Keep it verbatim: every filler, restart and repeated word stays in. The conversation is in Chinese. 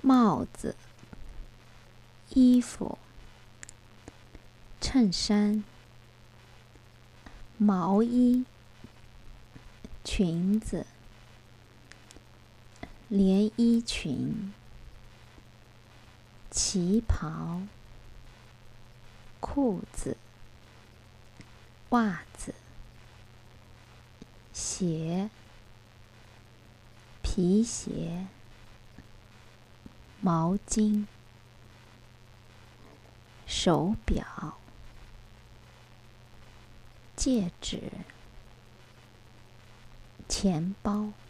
帽子、衣服、衬衫、毛衣、裙子、连衣裙、旗袍、裤子、袜子、鞋、皮鞋、毛巾、手表、戒指、钱包。